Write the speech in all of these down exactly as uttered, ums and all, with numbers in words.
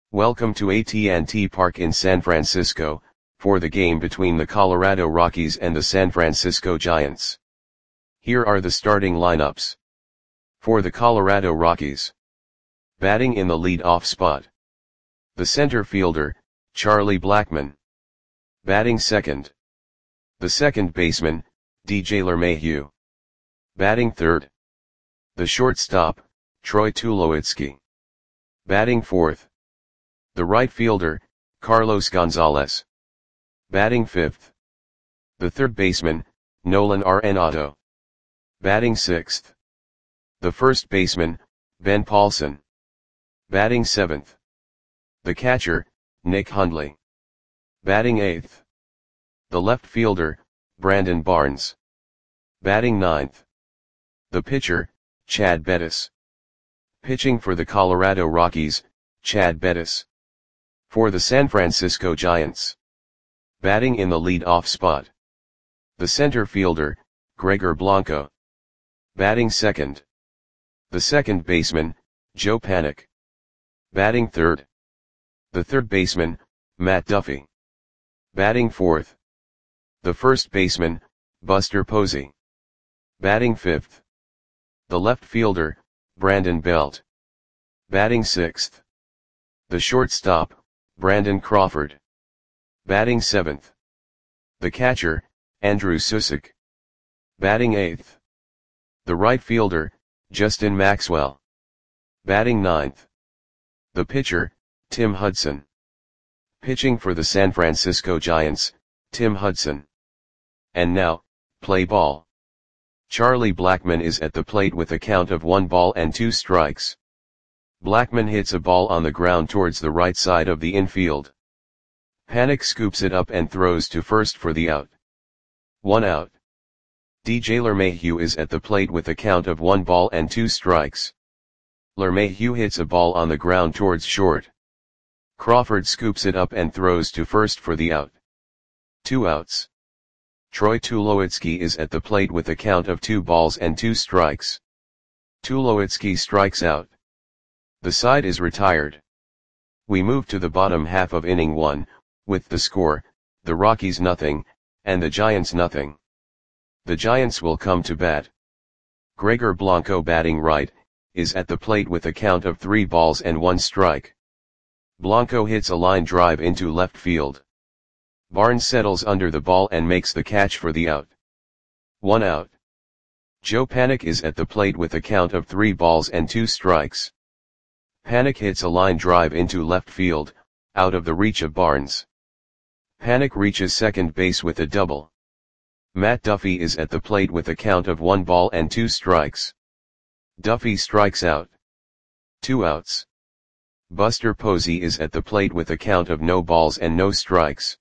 Welcome to A T and T Park in San Francisco, for the game between the Colorado Rockies and the San Francisco Giants. Here are the starting lineups. For the Colorado Rockies. Batting in the lead-off spot. The center fielder, Charlie Blackmon. Batting second. The second baseman, D J LeMahieu. Batting third. The shortstop, Troy Tulowitzki. Batting fourth. The right fielder, Carlos Gonzalez. Batting fifth. The third baseman, Nolan Arenado. Batting sixth. The first baseman, Ben Paulson. Batting seventh. The catcher, Nick Hundley. Batting eighth. The left fielder, Brandon Barnes. Batting ninth. The pitcher, Chad Bettis. Pitching for the Colorado Rockies, Chad Bettis. For the San Francisco Giants. Batting in the lead-off spot. The center fielder, Gregor Blanco. Batting second. The second baseman, Joe Panik. Batting third. The third baseman, Matt Duffy. Batting fourth. The first baseman, Buster Posey. Batting fifth. The left fielder, Brandon Belt. Batting sixth. The shortstop, Brandon Crawford. Batting seventh. The catcher, Andrew Susick. Batting eighth. The right fielder, Justin Maxwell. Batting ninth. The pitcher, Tim Hudson. Pitching for the San Francisco Giants, Tim Hudson. And now, play ball. Charlie Blackmon is at the plate with a count of one ball and two strikes. Blackmon hits a ball on the ground towards the right side of the infield. Panik scoops it up and throws to first for the out. One out. D J LeMahieu is at the plate with a count of one ball and two strikes. LeMahieu hits a ball on the ground towards short. Crawford scoops it up and throws to first for the out. Two outs. Troy Tulowitzki is at the plate with a count of two balls and two strikes. Tulowitzki strikes out. The side is retired. We move to the bottom half of inning one, with the score, the Rockies nothing, and the Giants nothing. The Giants will come to bat. Gregor Blanco batting right, is at the plate with a count of three balls and one strike. Blanco hits a line drive into left field. Barnes settles under the ball and makes the catch for the out. One out. Joe Panik is at the plate with a count of three balls and two strikes. Panik hits a line drive into left field, out of the reach of Barnes. Panik reaches second base with a double. Matt Duffy is at the plate with a count of one ball and two strikes. Duffy strikes out. Two outs. Buster Posey is at the plate with a count of no balls and no strikes.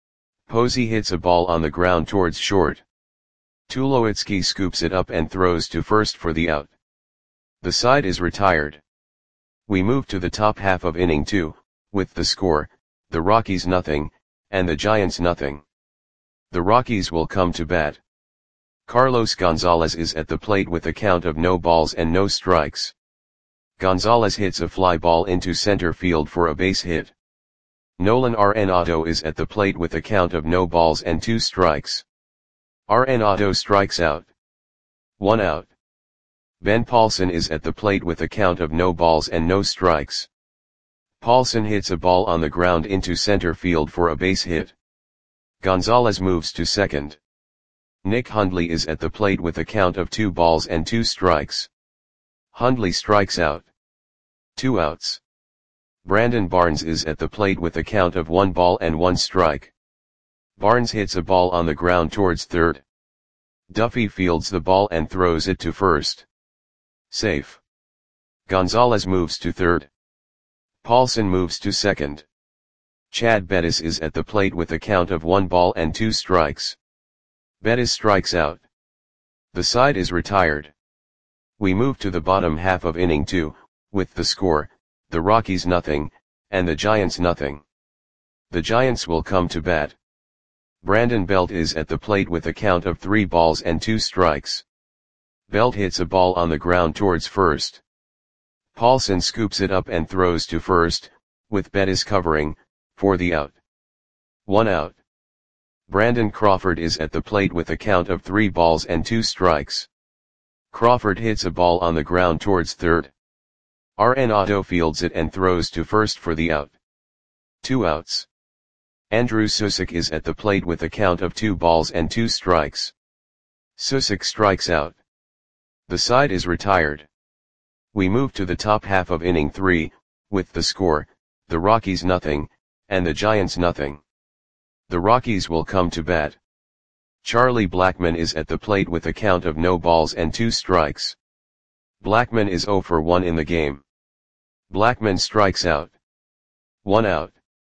Posey hits a ball on the ground towards short. Tulowitzki scoops it up and throws to first for the out. The side is retired. We move to the top half of inning two, with the score, the Rockies nothing, and the Giants nothing. The Rockies will come to bat. Carlos Gonzalez is at the plate with a count of no balls and no strikes. Gonzalez hits a fly ball into center field for a base hit. Nolan Arenado is at the plate with a count of no balls and two strikes. Arenado strikes out. One out. Ben Paulson is at the plate with a count of no balls and no strikes. Paulson hits a ball on the ground into center field for a base hit. Gonzalez moves to second. Nick Hundley is at the plate with a count of two balls and two strikes. Hundley strikes out. Two outs. Brandon Barnes is at the plate with a count of one ball and one strike. Barnes hits a ball on the ground towards third. Duffy fields the ball and throws it to first. Safe. Gonzalez moves to third. Paulson moves to second. Chad Bettis is at the plate with a count of one ball and two strikes. Bettis strikes out. The side is retired. We move to the bottom half of inning two, with the score, the Rockies nothing, and the Giants nothing. The Giants will come to bat. Brandon Belt is at the plate with a count of three balls and two strikes. Belt hits a ball on the ground towards first. Paulson scoops it up and throws to first, with Bettis covering, for the out. One out. Brandon Crawford is at the plate with a count of three balls and two strikes. Crawford hits a ball on the ground towards third. Arenado fields it and throws to first for the out. Two outs. Andrew Susick is at the plate with a count of two balls and two strikes. Susick strikes out. The side is retired. We move to the top half of inning three, with the score, the Rockies nothing, and the Giants nothing. The Rockies will come to bat. Charlie Blackmon is at the plate with a count of no balls and two strikes. Blackmon is oh for one in the game. Blackmon strikes out. One out.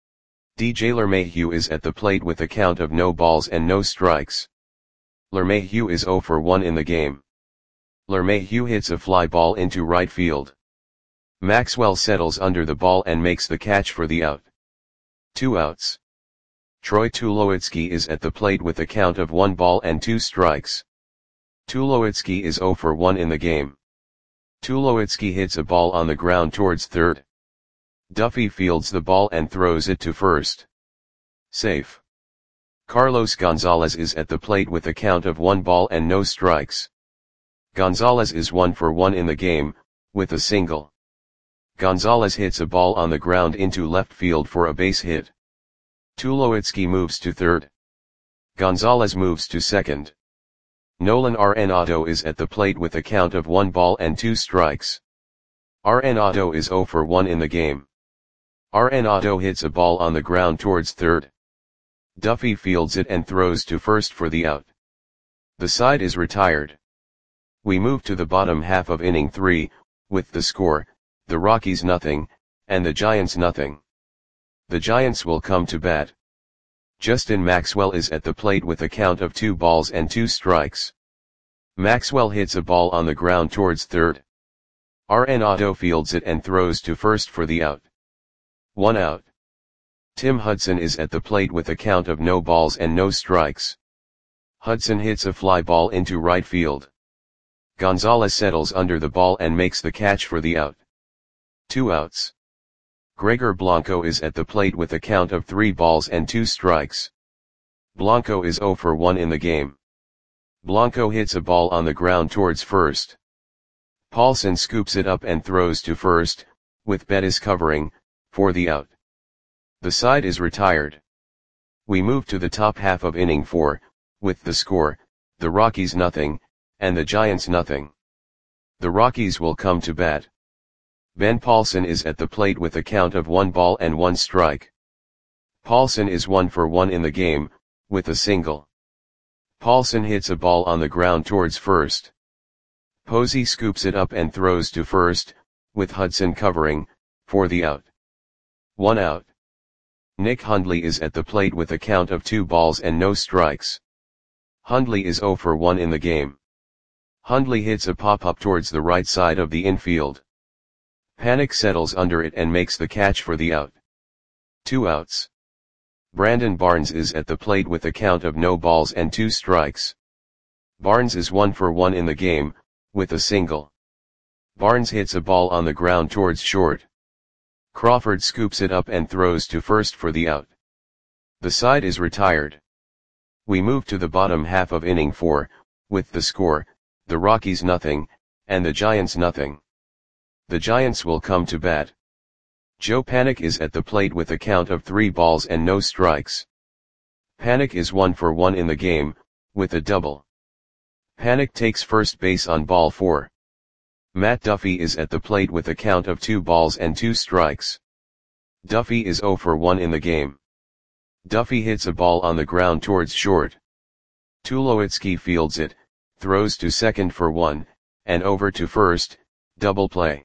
D J LeMahieu is at the plate with a count of no balls and no strikes. LeMahieu is oh for one in the game. LeMahieu hits a fly ball into right field. Maxwell settles under the ball and makes the catch for the out. Two outs. Troy Tulowitzki is at the plate with a count of one ball and two strikes. Tulowitzki is oh for one in the game. Tulowitzki hits a ball on the ground towards third. Duffy fields the ball and throws it to first. Safe. Carlos Gonzalez is at the plate with a count of one ball and no strikes. Gonzalez is one for one in the game, with a single. Gonzalez hits a ball on the ground into left field for a base hit. Tulowitzki moves to third. Gonzalez moves to second. Nolan Arenado is at the plate with a count of one ball and two strikes. Arenado is oh for one in the game. Arenado hits a ball on the ground towards third. Duffy fields it and throws to first for the out. The side is retired. We move to the bottom half of inning three, with the score, the Rockies nothing, and the Giants nothing. The Giants will come to bat. Justin Maxwell is at the plate with a count of two balls and two strikes. Maxwell hits a ball on the ground towards third. Arenado fields it and throws to first for the out. One out. Tim Hudson is at the plate with a count of no balls and no strikes. Hudson hits a fly ball into right field. Gonzalez settles under the ball and makes the catch for the out. Two outs. Gregor Blanco is at the plate with a count of three balls and two strikes. Blanco is oh for one in the game. Blanco hits a ball on the ground towards first. Paulson scoops it up and throws to first, with Bettis covering, for the out. The side is retired. We move to the top half of inning four, with the score, the Rockies nothing, and the Giants nothing. The Rockies will come to bat. Ben Paulson is at the plate with a count of one ball and one strike. Paulson is one for one in the game, with a single. Paulson hits a ball on the ground towards first. Posey scoops it up and throws to first, with Hudson covering, for the out. One out. Nick Hundley is at the plate with a count of two balls and no strikes. Hundley is oh for one in the game. Hundley hits a pop-up towards the right side of the infield. Panik settles under it and makes the catch for the out. Two outs. Brandon Barnes is at the plate with a count of no balls and two strikes. Barnes is one for one in the game, with a single. Barnes hits a ball on the ground towards short. Crawford scoops it up and throws to first for the out. The side is retired. We move to the bottom half of inning four, with the score, the Rockies nothing, and the Giants nothing. The Giants will come to bat. Joe Panik is at the plate with a count of three balls and no strikes. Panik is one for one in the game, with a double. Panik takes first base on ball four. Matt Duffy is at the plate with a count of two balls and two strikes. Duffy is oh for one in the game. Duffy hits a ball on the ground towards short. Tulowitzki fields it, throws to second for one, and over to first, double play.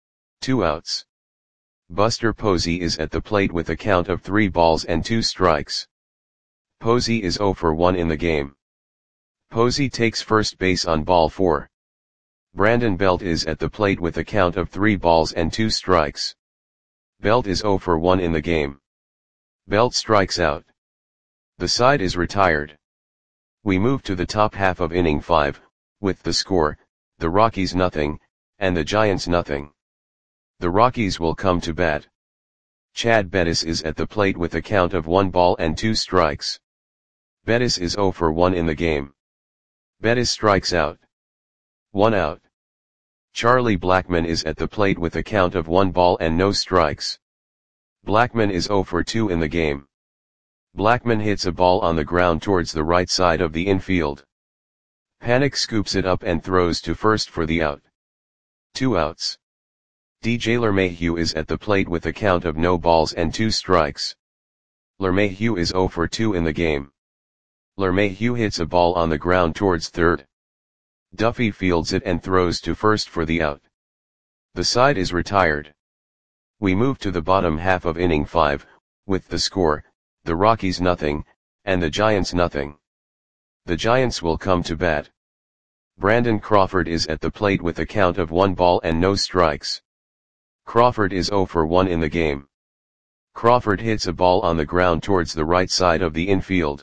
Two outs. Buster Posey is at the plate with a count of three balls and two strikes. Posey is oh for one in the game. Posey takes first base on ball four. Brandon Belt is at the plate with a count of three balls and two strikes. Belt is oh for one in the game. Belt strikes out. The side is retired. We move to the top half of inning five, with the score, the Rockies nothing, and the Giants nothing. The Rockies will come to bat. Chad Bettis is at the plate with a count of one ball and two strikes. Bettis is zero for one in the game. Bettis strikes out. One out. Charlie Blackmon is at the plate with a count of one ball and no strikes. Blackmon is zero for two in the game. Blackmon hits a ball on the ground towards the right side of the infield. Panik scoops it up and throws to first for the out. Two outs. D J LeMahieu is at the plate with a count of no balls and two strikes. LeMahieu is zero for two in the game. LeMahieu hits a ball on the ground towards third. Duffy fields it and throws to first for the out. The side is retired. We move to the bottom half of inning five, with the score, the Rockies nothing, and the Giants nothing. The Giants will come to bat. Brandon Crawford is at the plate with a count of one ball and no strikes. Crawford is zero for one in the game. Crawford hits a ball on the ground towards the right side of the infield.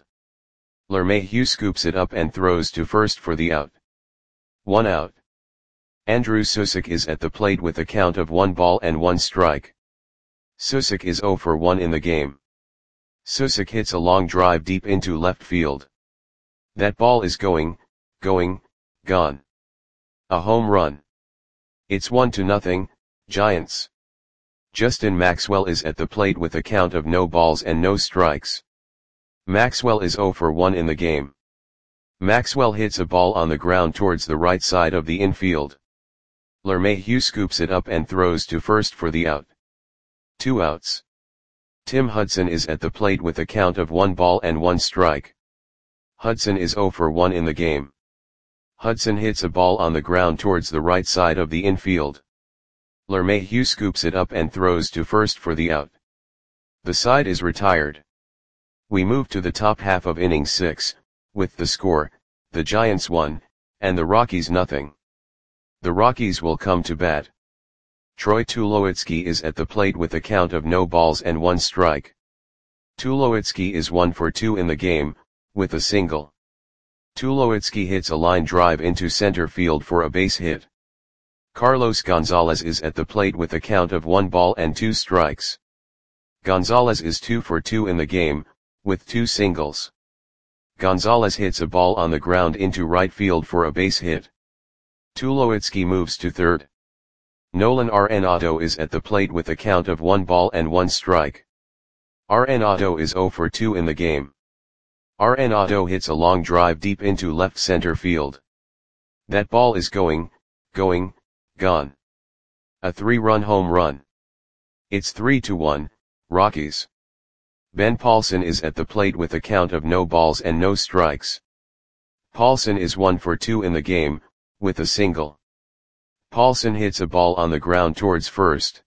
LeMahieu scoops it up and throws to first for the out. One out. Andrew Susick is at the plate with a count of one ball and one strike. Susick is zero for one in the game. Susick hits a long drive deep into left field. That ball is going, going, gone. A home run. It's one to nothing, Giants. Justin Maxwell is at the plate with a count of no balls and no strikes. Maxwell is zero for one in the game. Maxwell hits a ball on the ground towards the right side of the infield. LeMahieu scoops it up and throws to first for the out. Two outs. Tim Hudson is at the plate with a count of one ball and one strike. Hudson is zero for one in the game. Hudson hits a ball on the ground towards the right side of the infield. LeMahieu scoops it up and throws to first for the out. The side is retired. We move to the top half of inning six, with the score, the Giants one, and the Rockies nothing. The Rockies will come to bat. Troy Tulowitzki is at the plate with a count of no balls and one strike. Tulowitzki is one for two in the game, with a single. Tulowitzki hits a line drive into center field for a base hit. Carlos Gonzalez is at the plate with a count of one ball and two strikes. Gonzalez is two for two in the game, with two singles. Gonzalez hits a ball on the ground into right field for a base hit. Tulowitzki moves to third. Nolan Arenado is at the plate with a count of one ball and one strike. Arenado is zero for two in the game. Arenado hits a long drive deep into left center field. That ball is going, going, gone. A three-run home run. It's three to one, Rockies. Ben Paulson is at the plate with a count of no balls and no strikes. Paulson is one for two in the game, with a single. Paulson hits a ball on the ground towards first.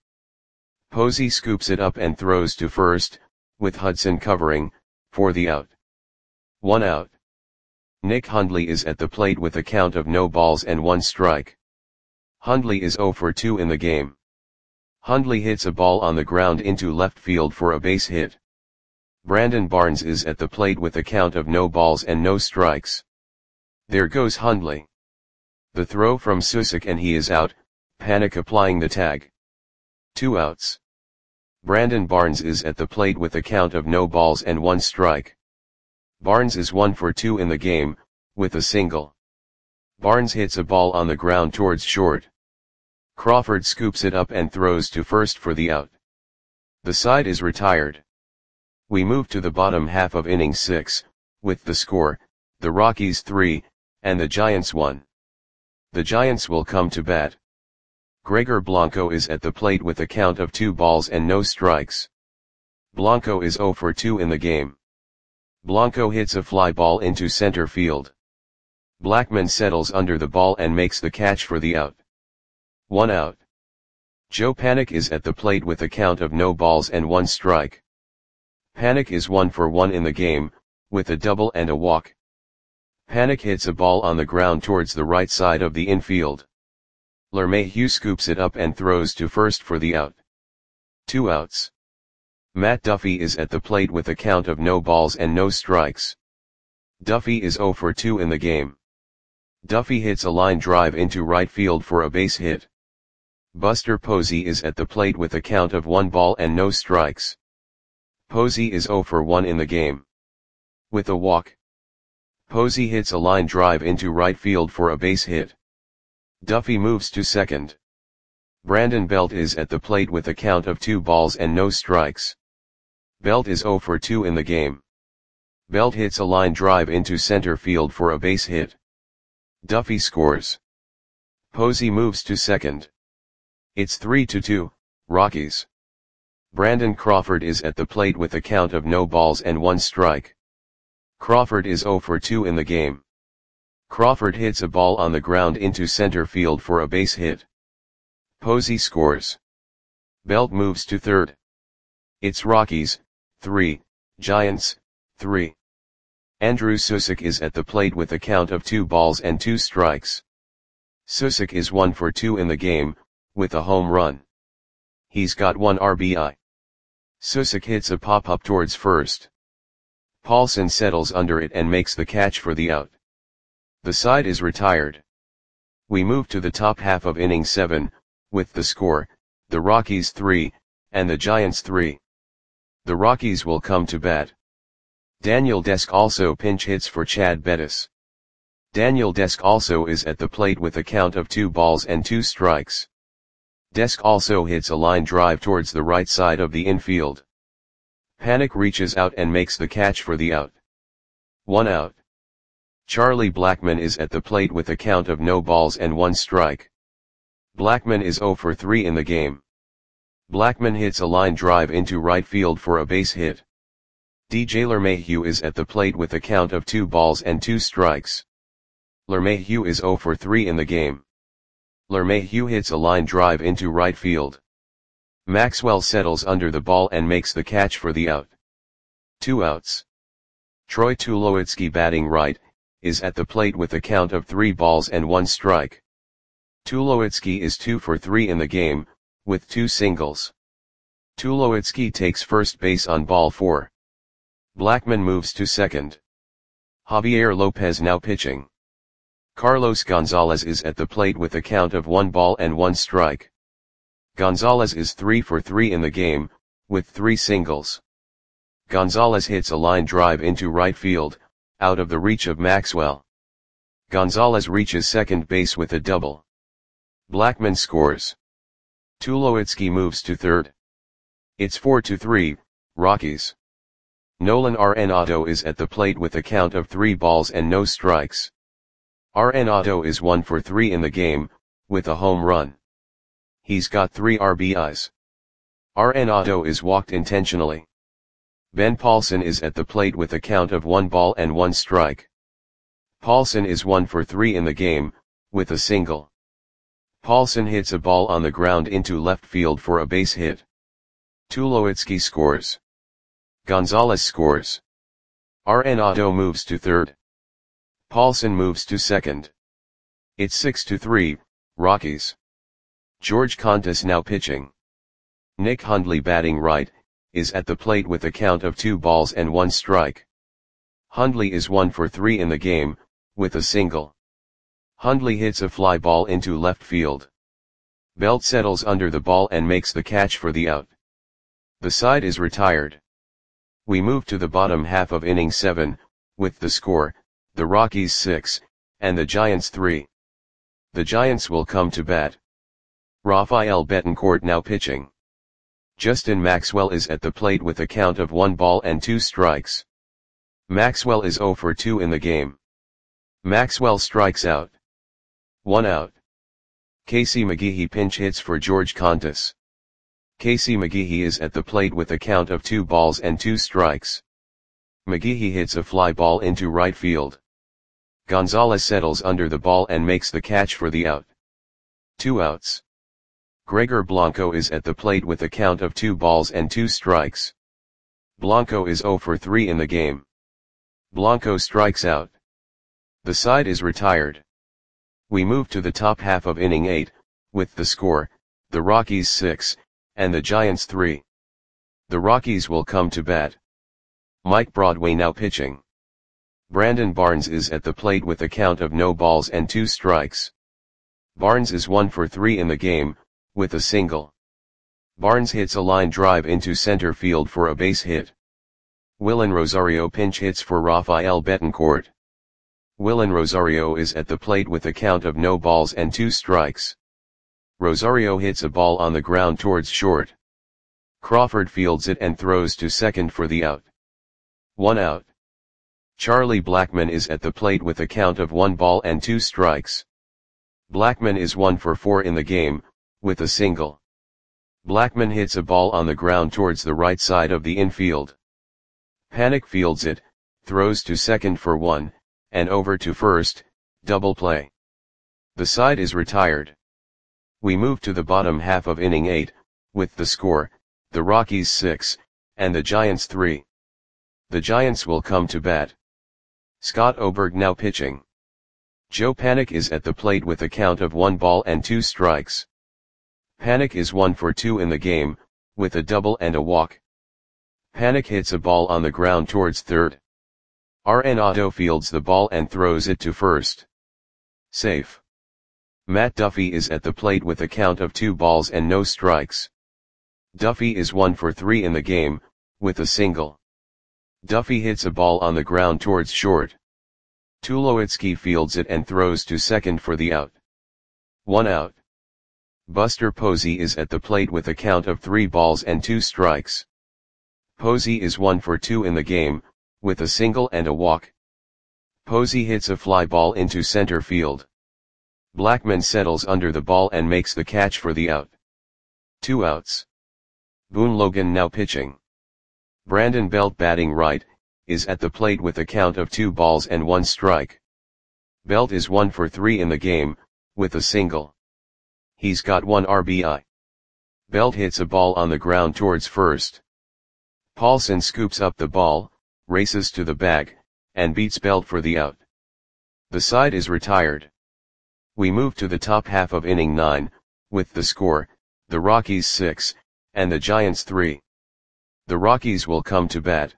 Posey scoops it up and throws to first, with Hudson covering, for the out. One out. Nick Hundley is at the plate with a count of no balls and one strike. Hundley is zero for two in the game. Hundley hits a ball on the ground into left field for a base hit. Brandon Barnes is at the plate with a count of no balls and no strikes. There goes Hundley. The throw from Susick and he is out, Panik applying the tag. Two outs. Brandon Barnes is at the plate with a count of no balls and one strike. Barnes is one for two in the game, with a single. Barnes hits a ball on the ground towards short. Crawford scoops it up and throws to first for the out. The side is retired. We move to the bottom half of inning six, with the score, the Rockies three, and the Giants one. The Giants will come to bat. Gregor Blanco is at the plate with a count of two balls and no strikes. Blanco is zero for two in the game. Blanco hits a fly ball into center field. Blackmon settles under the ball and makes the catch for the out. One out. Joe Panik is at the plate with a count of no balls and one strike. Panik is one for one in the game, with a double and a walk. Panik hits a ball on the ground towards the right side of the infield. LeMahieu scoops it up and throws to first for the out. Two outs. Matt Duffy is at the plate with a count of no balls and no strikes. Duffy is zero for two in the game. Duffy hits a line drive into right field for a base hit. Buster Posey is at the plate with a count of one ball and no strikes. Posey is zero for one in the game. With a walk, Posey hits a line drive into right field for a base hit. Duffy moves to second. Brandon Belt is at the plate with a count of two balls and no strikes. Belt is zero for two in the game. Belt hits a line drive into center field for a base hit. Duffy scores. Posey moves to second. It's three to two, Rockies. Brandon Crawford is at the plate with a count of no balls and one strike. Crawford is zero for two in the game. Crawford hits a ball on the ground into center field for a base hit. Posey scores. Belt moves to third. It's Rockies, three, Giants, three. Andrew Susick is at the plate with a count of two balls and two strikes. Susick is one for two in the game, with a home run. He's got one R B I. Susick hits a pop-up towards first. Paulson settles under it and makes the catch for the out. The side is retired. We move to the top half of inning seven, with the score, the Rockies three, and the Giants three. The Rockies will come to bat. Daniel Desk also pinch hits for Chad Bettis. Daniel Desk also is at the plate with a count of two balls and two strikes. Desk also hits a line drive towards the right side of the infield. Panik reaches out and makes the catch for the out. One out. Charlie Blackmon is at the plate with a count of no balls and one strike. Blackmon is zero for three in the game. Blackmon hits a line drive into right field for a base hit. D J LeMahieu is at the plate with a count of two balls and two strikes. LeMahieu is zero for three in the game. LeMahieu hits a line drive into right field. Maxwell settles under the ball and makes the catch for the out. Two outs. Troy Tulowitzki, batting right, is at the plate with a count of three balls and one strike. Tulowitzki is two for three in the game, with two singles. Tulowitzki takes first base on ball four. Blackmon moves to second. Javier Lopez now pitching. Carlos Gonzalez is at the plate with a count of one ball and one strike. Gonzalez is three for three in the game, with three singles. Gonzalez hits a line drive into right field, out of the reach of Maxwell. Gonzalez reaches second base with a double. Blackmon scores. Tulowitzki moves to third. It's four to three, Rockies. Nolan Arenado is at the plate with a count of three balls and no strikes. Arenado is one for three in the game, with a home run. He's got three R B Is. Arenado is walked intentionally. Ben Paulson is at the plate with a count of one ball and one strike. Paulson is one for three in the game, with a single. Paulson hits a ball on the ground into left field for a base hit. Tulowitzki scores. Gonzalez scores. Arenado moves to third. Paulson moves to second. It's six to three, Rockies. George Contis now pitching. Nick Hundley, batting right, is at the plate with a count of two balls and one strike. Hundley is one for three in the game, with a single. Hundley hits a fly ball into left field. Belt settles under the ball and makes the catch for the out. The side is retired. We move to the bottom half of inning seven, with the score, the Rockies six, and the Giants three. The Giants will come to bat. Rafael Betancourt now pitching. Justin Maxwell is at the plate with a count of one ball and two strikes. Maxwell is zero for two in the game. Maxwell strikes out. One out. Casey McGehee pinch hits for George Contis. Casey McGehee is at the plate with a count of two balls and two strikes. McGehee hits a fly ball into right field. Gonzalez settles under the ball and makes the catch for the out. Two outs. Gregor Blanco is at the plate with a count of two balls and two strikes. Blanco is zero for three in the game. Blanco strikes out. The side is retired. We move to the top half of inning eight, with the score, the Rockies six, and the Giants three. The Rockies will come to bat. Mike Broadway now pitching. Brandon Barnes is at the plate with a count of no balls and two strikes. Barnes is one for three in the game, with a single. Barnes hits a line drive into center field for a base hit. Willen Rosario pinch hits for Rafael Betancourt. Willen Rosario is at the plate with a count of no balls and two strikes. Rosario hits a ball on the ground towards short. Crawford fields it and throws to second for the out. One out. Charlie Blackmon is at the plate with a count of one ball and two strikes. Blackmon is one for four in the game, with a single. Blackmon hits a ball on the ground towards the right side of the infield. Panik fields it, throws to second for one, and over to first, double play. The side is retired. We move to the bottom half of inning eight, with the score, the Rockies six, and the Giants three. The Giants will come to bat. Scott Oberg now pitching. Joe Panik is at the plate with a count of one ball and two strikes. Panik is one for two in the game, with a double and a walk. Panik hits a ball on the ground towards third. Arenado fields the ball and throws it to first. Safe. Matt Duffy is at the plate with a count of two balls and no strikes. Duffy is one for three in the game, with a single. Duffy hits a ball on the ground towards short. Tulowitzki fields it and throws to second for the out. One out. Buster Posey is at the plate with a count of three balls and two strikes. Posey is one for two in the game, with a single and a walk. Posey hits a fly ball into center field. Blackmon settles under the ball and makes the catch for the out. Two outs. Boone Logan now pitching. Brandon Belt batting right, is at the plate with a count of two balls and one strike. Belt is one for three in the game, with a single. He's got one R B I. Belt hits a ball on the ground towards first. Paulson scoops up the ball, races to the bag, and beats Belt for the out. The side is retired. We move to the top half of inning nine, with the score, the Rockies six, and the Giants three. The Rockies will come to bat.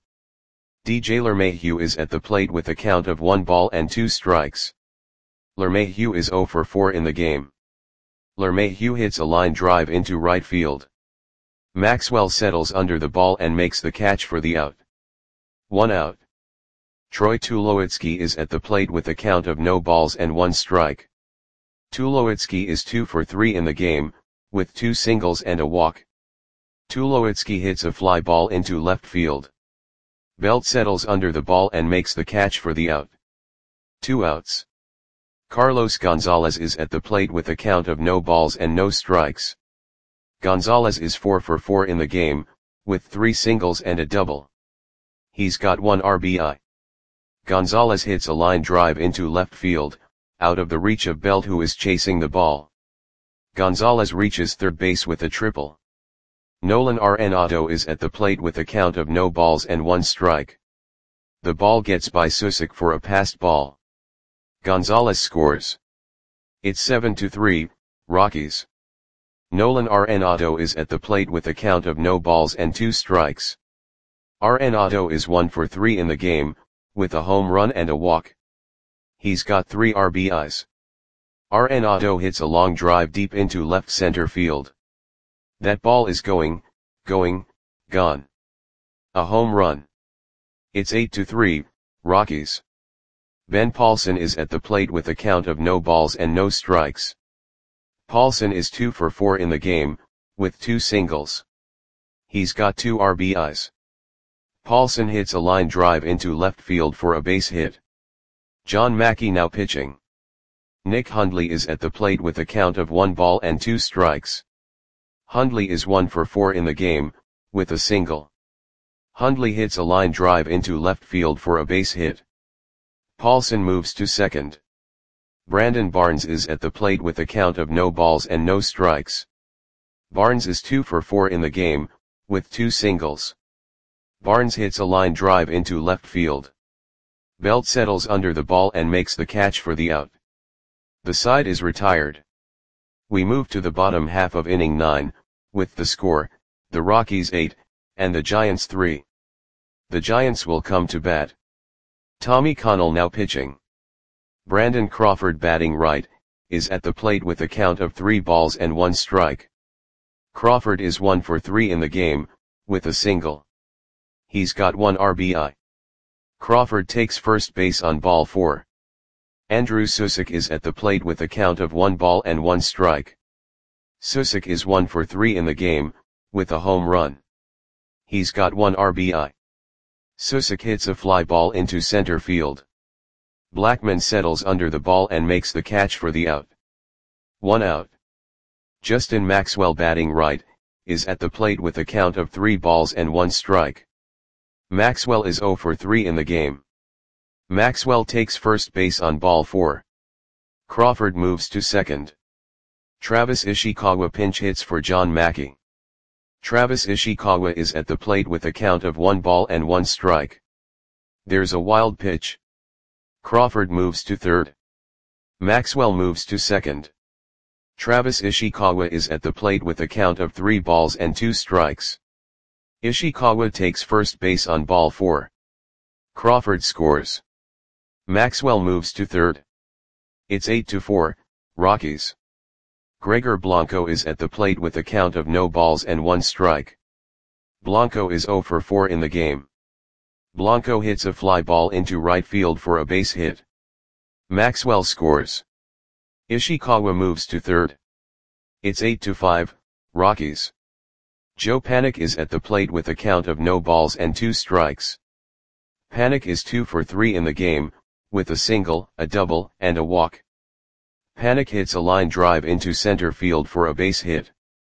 D J LeMahieu is at the plate with a count of one ball and two strikes. LeMahieu is zero for four in the game. LeMahieu hits a line drive into right field. Maxwell settles under the ball and makes the catch for the out. One out. Troy Tulowitzki is at the plate with a count of no balls and one strike. Tulowitzki is two for three in the game, with two singles and a walk. Tulowitzki hits a fly ball into left field. Belt settles under the ball and makes the catch for the out. Two outs. Carlos Gonzalez is at the plate with a count of no balls and no strikes. Gonzalez is four for four in the game, with three singles and a double. He's got one R B I. Gonzalez hits a line drive into left field, out of the reach of Belt, who is chasing the ball. Gonzalez reaches third base with a triple. Nolan Arenado is at the plate with a count of no balls and one strike. The ball gets by Susick for a passed ball. Gonzalez scores. It's seven to three, Rockies. Nolan Arenado is at the plate with a count of no balls and two strikes. Arenado is one for three in the game, with a home run and a walk. He's got three R B Is. Arenado hits a long drive deep into left center field. That ball is going, going, gone. A home run. It's eight to three, Rockies. Ben Paulson is at the plate with a count of no balls and no strikes. Paulson is two for four in the game, with two singles. He's got two R B Is. Paulson hits a line drive into left field for a base hit. John Mackey now pitching. Nick Hundley is at the plate with a count of one ball and two strikes. Hundley is one for four in the game, with a single. Hundley hits a line drive into left field for a base hit. Paulson moves to second. Brandon Barnes is at the plate with a count of no balls and no strikes. Barnes is two for four in the game, with two singles. Barnes hits a line drive into left field. Belt settles under the ball and makes the catch for the out. The side is retired. We move to the bottom half of inning nine, with the score, the Rockies eight, and the Giants three. The Giants will come to bat. Tommy Connell now pitching. Brandon Crawford batting right, is at the plate with a count of three balls and one strike. Crawford is one for three in the game, with a single. He's got one R B I. Crawford takes first base on ball four. Andrew Susick is at the plate with a count of one ball and one strike. Susick is one for three in the game, with a home run. He's got one R B I. Susick hits a fly ball into center field. Blackman settles under the ball and makes the catch for the out. One out. Justin Maxwell, batting right, is at the plate with a count of three balls and one strike. Maxwell is zero for three in the game. Maxwell takes first base on ball four. Crawford moves to second. Travis Ishikawa pinch hits for John Mackey. Travis Ishikawa is at the plate with a count of one ball and one strike. There's a wild pitch. Crawford moves to third. Maxwell moves to second. Travis Ishikawa is at the plate with a count of three balls and two strikes. Ishikawa takes first base on ball four. Crawford scores. Maxwell moves to third. It's eight to four, Rockies. Gregor Blanco is at the plate with a count of no balls and one strike. Blanco is zero for four in the game. Blanco hits a fly ball into right field for a base hit. Maxwell scores. Ishikawa moves to third. It's eight to five, Rockies. Joe Panik is at the plate with a count of no balls and two strikes. Panik is two for three in the game, with a single, a double, and a walk. Panik hits a line drive into center field for a base hit.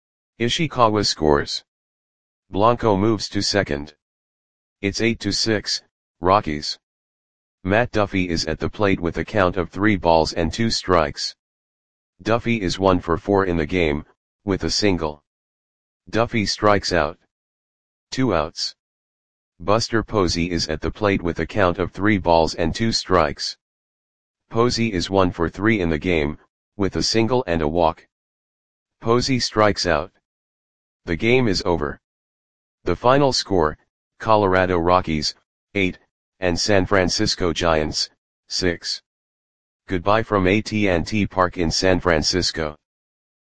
Ishikawa scores. Blanco moves to second. It's eight to six, Rockies. Matt Duffy is at the plate with a count of three balls and two strikes. Duffy is one for four in the game, with a single. Duffy strikes out. Two outs. Buster Posey is at the plate with a count of three balls and two strikes. Posey is one for three in the game, with a single and a walk. Posey strikes out. The game is over. The final score, Colorado Rockies, eight, and San Francisco Giants, six. Goodbye from A T and T Park in San Francisco.